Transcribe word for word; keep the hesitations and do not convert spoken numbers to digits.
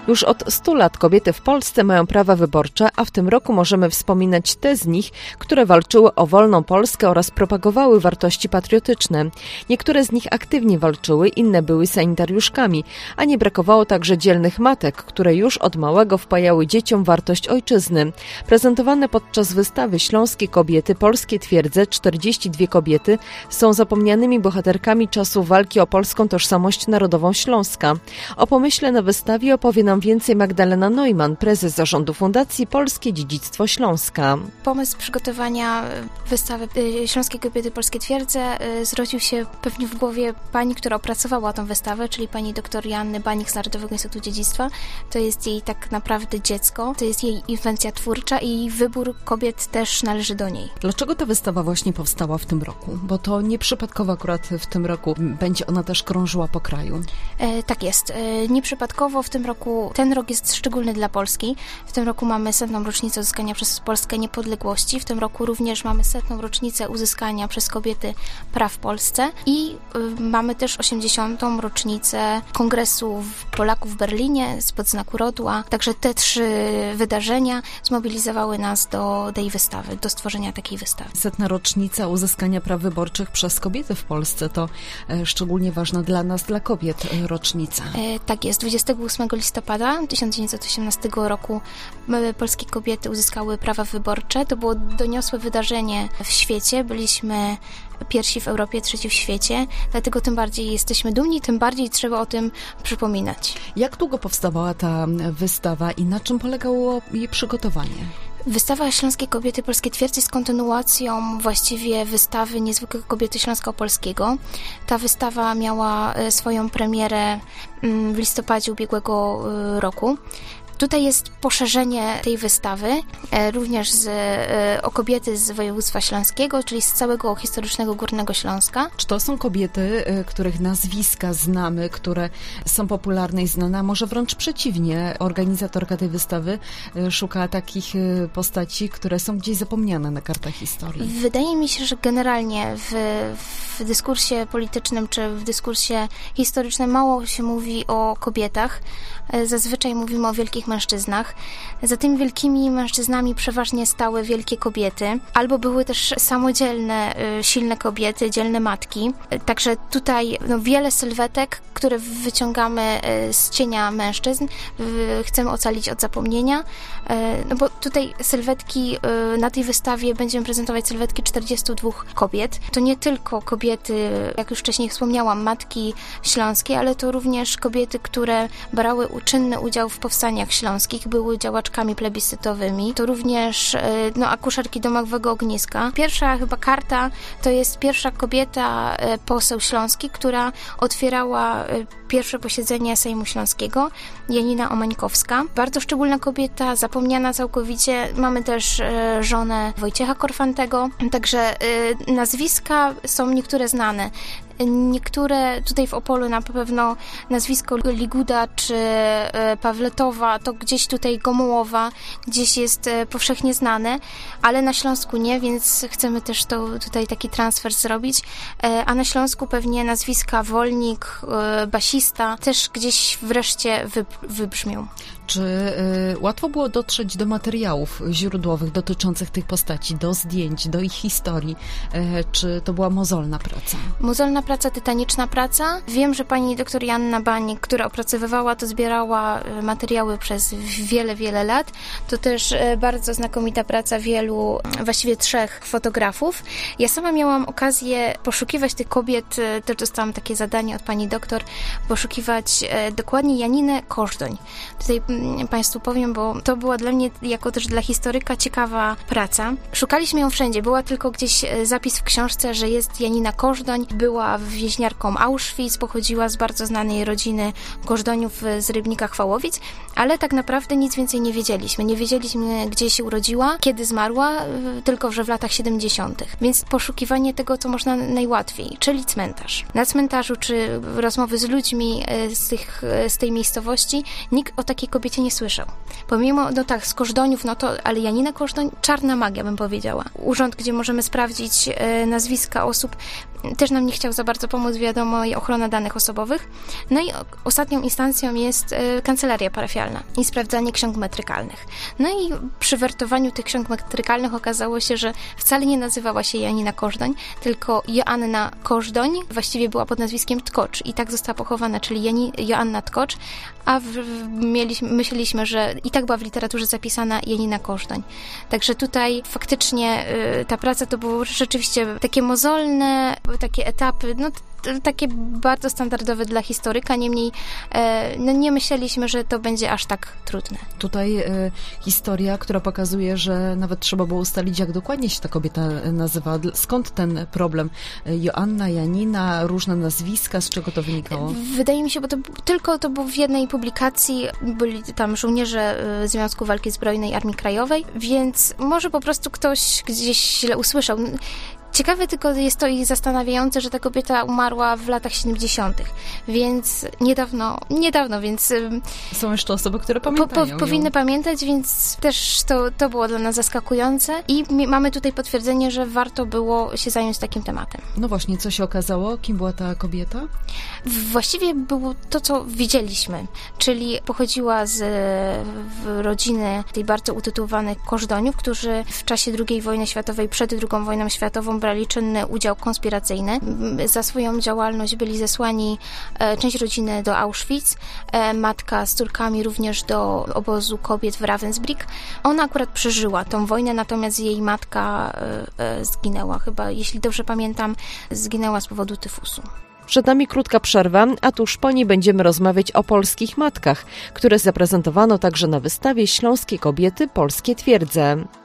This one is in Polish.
Już od stu lat kobiety w Polsce mają prawa wyborcze, a w tym roku możemy wspominać te z nich, które walczyły o wolną Polskę oraz propagowały wartości patriotyczne. Niektóre z nich aktywnie walczyły, inne były sanitariuszkami, a nie brakowało także dzielnych matek, które już od małego wpajały dzieciom wartość ojczyzny. Prezentowane podczas wystawy Śląskie kobiety, polskie twierdze, czterdzieści dwie kobiety są zapomnianymi bohaterkami czasu walki o polską tożsamość narodową Śląska. O pomyśle na wystawie opowie nam więcej Magdalena Neumann, prezes zarządu Fundacji Polskie Dziedzictwo Śląska. Pomysł przygotowania wystawy Śląskie kobiety, polskie twierdze zrodził się pewnie w głowie pani, która opracowała tę wystawę, czyli pani doktor Joanny Banik z Narodowego Instytutu Dziedzictwa. To jest jej tak naprawdę dziecko, to jest jej inwencja twórcza i wybór kobiet też należy do niej. Dlaczego ta wystawa właśnie powstała w tym roku? Bo to nieprzypadkowo akurat w tym roku będzie ona też krążyła po kraju. E, tak jest. E, nieprzypadkowo w tym roku, ten rok jest szczególny dla Polski. W tym roku mamy setną rocznicę uzyskania przez Polskę niepodległości. W tym roku również mamy setną rocznicę uzyskania przez kobiety praw w Polsce i y, mamy też osiemdziesiątą rocznicę Kongresu Polaków w Berlinie spod znaku Rodła. Także te trzy wydarzenia zmobilizowały nas do tej wystawy, do stworzenia takiej wystawy. Setna rocznica uzyskania praw wyborczych przez kobiety w Polsce to e, szczególnie ważna dla nas, dla kobiet e, rocznica. E, tak jest. dwudziestego ósmego listopada tysiąc dziewięćset osiemnastego roku e, polskie kobiety uzyskały prawa wyborcze. To było doniosłe wydarzenie w świecie. Byliśmy pierwsi w Europie, trzeci w świecie, dlatego tym bardziej jesteśmy dumni, tym bardziej trzeba o tym przypominać. Jak długo powstawała ta wystawa i na czym polegało jej przygotowanie? Wystawa Śląskie kobiety, polskie twierdze jest kontynuacją właściwie wystawy Niezwykłe kobiety Śląska-Opolskiego. Ta wystawa miała swoją premierę w listopadzie ubiegłego roku. Tutaj jest poszerzenie tej wystawy, również z, o kobiety z województwa śląskiego, czyli z całego historycznego Górnego Śląska. Czy to są kobiety, których nazwiska znamy, które są popularne i znane, a może wręcz przeciwnie? Organizatorka tej wystawy szuka takich postaci, które są gdzieś zapomniane na kartach historii. Wydaje mi się, że generalnie w, w dyskursie politycznym czy w dyskursie historycznym mało się mówi o kobietach. Zazwyczaj mówimy o wielkich mężczyznach. Za tymi wielkimi mężczyznami przeważnie stały wielkie kobiety, albo były też samodzielne, silne kobiety, dzielne matki. Także tutaj no, wiele sylwetek, które wyciągamy z cienia mężczyzn, chcemy ocalić od zapomnienia, no bo tutaj sylwetki, na tej wystawie będziemy prezentować sylwetki czterdziestu dwóch kobiet. To nie tylko kobiety, jak już wcześniej wspomniałam, matki śląskie, ale to również kobiety, które brały czynny udział w powstaniach śląskich, były działaczkami plebiscytowymi. To również no, akuszerki domowego ogniska. Pierwsza chyba karta to jest pierwsza kobieta, poseł śląski, która otwierała pierwsze posiedzenie Sejmu Śląskiego, Janina Omańkowska. Bardzo szczególna kobieta, zapomniana całkowicie. Mamy też żonę Wojciecha Korfantego, także nazwiska są niektóre znane. Niektóre, tutaj w Opolu na pewno nazwisko Liguda czy Pawletowa, to gdzieś tutaj Gomułowa, gdzieś jest powszechnie znane, ale na Śląsku nie, więc chcemy też to, tutaj taki transfer zrobić. A na Śląsku pewnie nazwiska Wolnik, basista też gdzieś wreszcie wybrzmią. Czy y, łatwo było dotrzeć do materiałów źródłowych dotyczących tych postaci, do zdjęć, do ich historii? Y, czy to była mozolna praca? Mozolna praca, tytaniczna praca. Wiem, że pani doktor Joanna Banik, która opracowywała to, zbierała materiały przez wiele, wiele lat. To też bardzo znakomita praca wielu, właściwie trzech fotografów. Ja sama miałam okazję poszukiwać tych kobiet, też dostałam takie zadanie od pani doktor, poszukiwać dokładnie Janinę Kożdoń. Tutaj Państwu powiem, bo to była dla mnie, jako też dla historyka, ciekawa praca. Szukaliśmy ją wszędzie. Była tylko gdzieś zapis w książce, że jest Janina Kożdoń. Była więźniarką Auschwitz, pochodziła z bardzo znanej rodziny Kożdoniów z Rybnika Chwałowic, ale tak naprawdę nic więcej nie wiedzieliśmy. Nie wiedzieliśmy, gdzie się urodziła, kiedy zmarła, tylko że w latach siedemdziesiątych. Więc poszukiwanie tego, co można najłatwiej, czyli cmentarz. Na cmentarzu, czy rozmowy z ludźmi z, tych, z tej miejscowości, nikt o takiej kobiecie nie słyszał. Pomimo, no tak, z Kożdoniów, no to, ale Janina Kożdoń, czarna magia, bym powiedziała. Urząd, gdzie możemy sprawdzić e, nazwiska osób, też nam nie chciał za bardzo pomóc, wiadomo, i ochrona danych osobowych. No i ostatnią instancją jest kancelaria parafialna i sprawdzanie ksiąg metrykalnych. No i przy wertowaniu tych ksiąg metrykalnych okazało się, że wcale nie nazywała się Janina Kożdoń, tylko Joanna Kożdoń, właściwie była pod nazwiskiem Tkocz i tak została pochowana, czyli Jani, Joanna Tkocz, a w, w, mieliśmy, myśleliśmy, że i tak była w literaturze zapisana Janina Kożdoń. Także tutaj faktycznie y, ta praca to było rzeczywiście takie mozolne, takie etapy, no takie bardzo standardowe dla historyka, niemniej e, no nie myśleliśmy, że to będzie aż tak trudne. Tutaj e, historia, która pokazuje, że nawet trzeba było ustalić, jak dokładnie się ta kobieta nazywa. Skąd ten problem? Joanna, Janina, różne nazwiska, z czego to wynikało? Wydaje mi się, bo to tylko to było w jednej publikacji, byli tam żołnierze Związku Walki Zbrojnej Armii Krajowej, więc może po prostu ktoś gdzieś źle usłyszał. Ciekawe tylko jest to i zastanawiające, że ta kobieta umarła w latach siedemdziesiątych, więc niedawno, niedawno, więc... Są jeszcze osoby, które pamiętają po, po, Powinny pamiętać, więc też to, to było dla nas zaskakujące i mamy tutaj potwierdzenie, że warto było się zająć takim tematem. No właśnie, co się okazało? Kim była ta kobieta? Właściwie było to, co widzieliśmy, czyli pochodziła z rodziny tej bardzo utytułowanych Kożdoniów, którzy w czasie drugiej wojny światowej, przed drugą wojną światową brali czynny udział konspiracyjny. Za swoją działalność byli zesłani e, część rodziny do Auschwitz, e, matka z córkami również do obozu kobiet w Ravensbrück. Ona akurat przeżyła tą wojnę, natomiast jej matka e, e, zginęła chyba, jeśli dobrze pamiętam, zginęła z powodu tyfusu. Przed nami krótka przerwa, a tuż po niej będziemy rozmawiać o polskich matkach, które zaprezentowano także na wystawie Śląskie kobiety, polskie twierdze.